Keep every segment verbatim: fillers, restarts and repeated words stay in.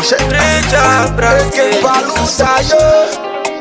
Precha, Escape Palusa, yo.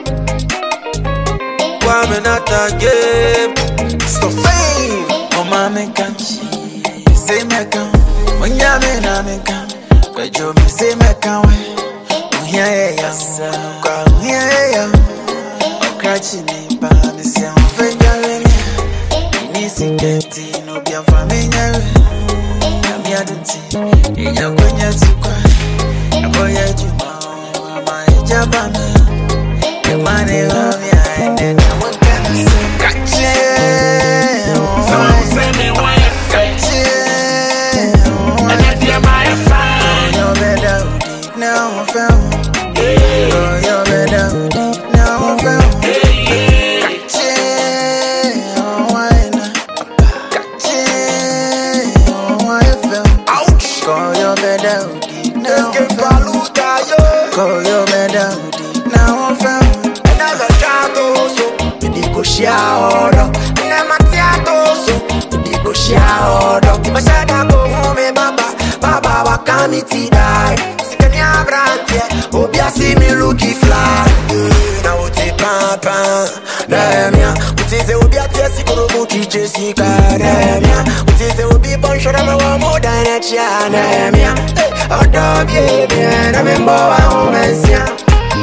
Kwame Nata game. So fame. Oh, mama, come. Say, me come. When you're me, I'm come. But you me say, me come. Yeah, yeah, yeah. Yeah, yeah. I'm catching it, but I'm saying, I'm fingering it. Nisi keti, no be a family. I'm here to see. You're going to cry. I'm going to know. My Jabana. The money love you, and then I want to say, gotcha. So send me one, gotcha. And if you're my fan, you're better now, I'm found. Oh, you're better now, I'm found. Gotcha. Oh, why not? Gotcha. Oh, why you feel? Ouch. Call your better now, I'm found. Call your better now, I'm found. Shout, never tear so. Digo shout, but I go home, Baba, Baba, Wakamiti die. Sikanya brante, Obia see me looky fly. Now uti papa, Damia, uti se Obia Tessi Kurubuki Jessica, Damia, uti se Obi Bonshore, more than a Chiana, oh, dog, yeah, I remember how I'm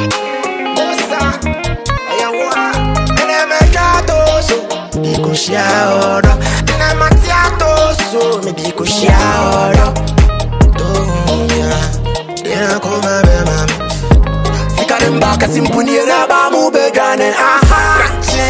Digo shout, na matiato so me digo shout. Oh yeah, yeah come be mam. Sikarimba kasimpuni raba mu begane aha. Kache,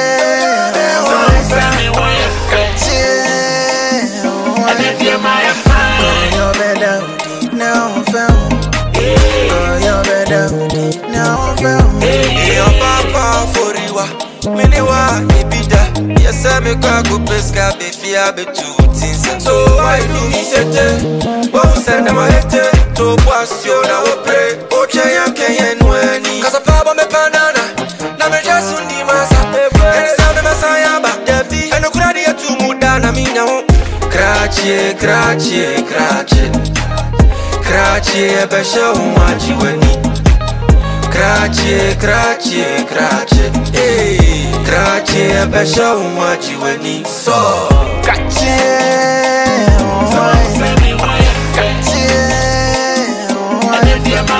so send me one kache. And if you're my fan, you're better now I'm found. Oh you're better now I'm found. Your papa for you. Miniwa ibida yesa me kwa kupeska be fia be two things. So why do me sete wo send my hete to pasio na wo pray o cheyan kenyen wani kasa pa me panana na me just undi masa and sound me masaya ba debi and kura dia tu muda na minya ho krache krache krache krache be show maji wani krache krache krache hey krache be show maji wani so kache so send me one kache and if you're